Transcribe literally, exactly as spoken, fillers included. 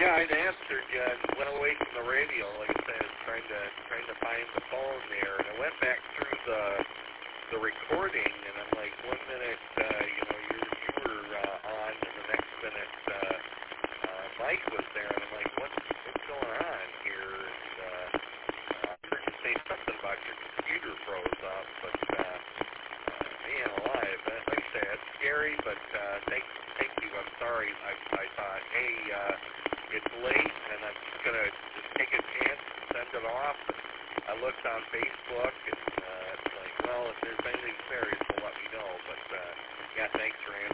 Yeah, I'd answered you and went away from the radio, like I said, trying to trying to find the phone there, and I went back through the the recording, and I'm like, one minute, uh, you know, you you were uh, on, and the next minute, uh, uh, Mike was there, and I'm like, what's what's going on here? And uh, uh, I heard you say something about your computer froze up, but uh, uh, man alive, uh, like I said, it's scary, but uh, thank thank you. I'm sorry. I I thought, hey. Uh, It's late, and I'm just going to just take a chance and send it off. And I looked on Facebook, and uh, it's like, well, if there's anything serious, well, let me know. But, uh, yeah, thanks for answering.